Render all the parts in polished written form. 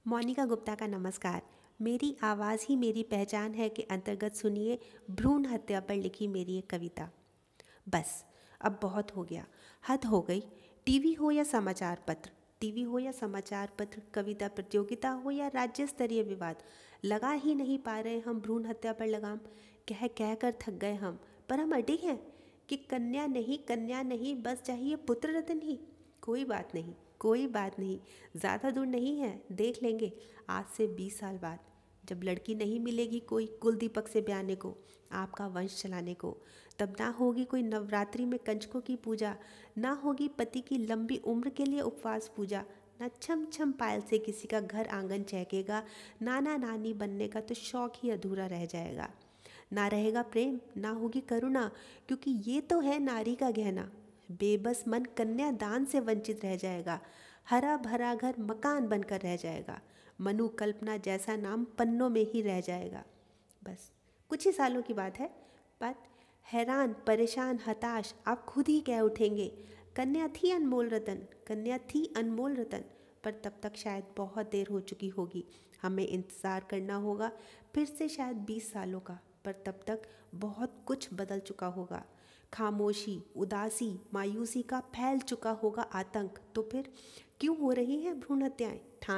मोनिका गुप्ता का नमस्कार। मेरी आवाज़ ही मेरी पहचान है के अंतर्गत सुनिए भ्रूण हत्या पर लिखी मेरी एक कविता। बस अब बहुत हो गया, हद हो गई। टीवी हो या समाचार पत्र, टीवी हो या समाचार पत्र, कविता प्रतियोगिता हो या राज्य स्तरीय विवाद, लगा ही नहीं पा रहे हम भ्रूण हत्या पर लगाम। कह कह कर थक गए हम, पर हम अडिग हैं कि कन्या नहीं, बस चाहिए पुत्र रतन ही। कोई बात नहीं, कोई बात नहीं, ज़्यादा दूर नहीं है, देख लेंगे आज से 20 साल बाद, जब लड़की नहीं मिलेगी कोई कुल दीपक से ब्याने को, आपका वंश चलाने को। तब ना होगी कोई नवरात्रि में कंजकों की पूजा, ना होगी पति की लंबी उम्र के लिए उपवास पूजा, ना छम छम पायल से किसी का घर आंगन चहकेगा, नाना नानी बनने का तो शौक ही अधूरा रह जाएगा। ना रहेगा प्रेम, ना होगी करुणा, क्योंकि ये तो है नारी का गहना। बेबस मन कन्यादान से वंचित रह जाएगा, हरा भरा घर मकान बनकर रह जाएगा, मनु कल्पना जैसा नाम पन्नों में ही रह जाएगा। बस कुछ ही सालों की बात है, बात हैरान परेशान हताश आप खुद ही कह उठेंगे, कन्या थी अनमोल रतन, कन्या थी अनमोल रतन। पर तब तक शायद बहुत देर हो चुकी होगी, हमें इंतज़ार करना होगा फिर से शायद 20 सालों का। पर तब तक बहुत कुछ बदल चुका होगा, खामोशी उदासी मायूसी का फैल चुका होगा आतंक। तो फिर क्यों हो रही हैं भ्रूण हत्याएं?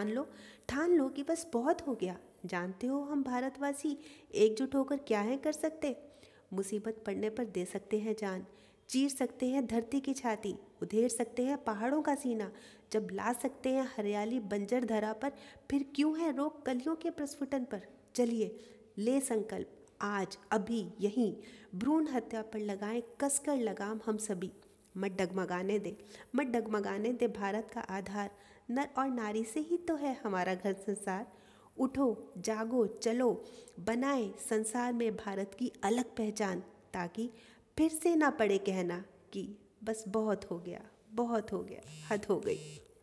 ठान लो कि बस बहुत हो गया। जानते हो हम भारतवासी एकजुट होकर क्या है कर सकते? मुसीबत पड़ने पर दे सकते हैं जान, चीर सकते हैं धरती की छाती, उधेड़ सकते हैं पहाड़ों का सीना, जब ला सकते हैं हरियाली बंजर धरा पर, फिर क्यों है रोक कलियों के प्रस्फुटन पर? चलिए ले संकल्प, आज अभी यहीं भ्रूण हत्या पर लगाएं कसकर लगाम हम सभी। मत डगमगाने दे, मत डगमगाने दे भारत का आधार, नर और नारी से ही तो है हमारा घर संसार। उठो जागो चलो, बनाए संसार में भारत की अलग पहचान, ताकि फिर से ना पड़े कहना कि बस बहुत हो गया, बहुत हो गया, हद हो गई।